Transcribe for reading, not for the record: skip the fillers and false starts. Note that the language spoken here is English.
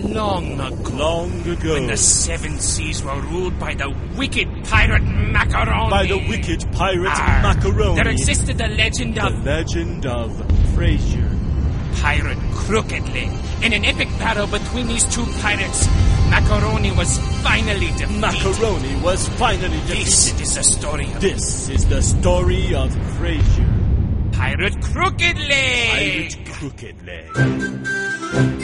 Long ago. Long ago. When the seven seas were ruled by the wicked pirate Macaroni. By the wicked pirate Macaroni. There existed the legend of... The legend of Fraser. Pirate Crooked Leg. In an epic battle between these two pirates, Macaroni was finally defeated. Macaroni was finally defeated. This is the story of... This is the story of Fraser. Pirate Crooked Leg. Pirate Crooked Leg.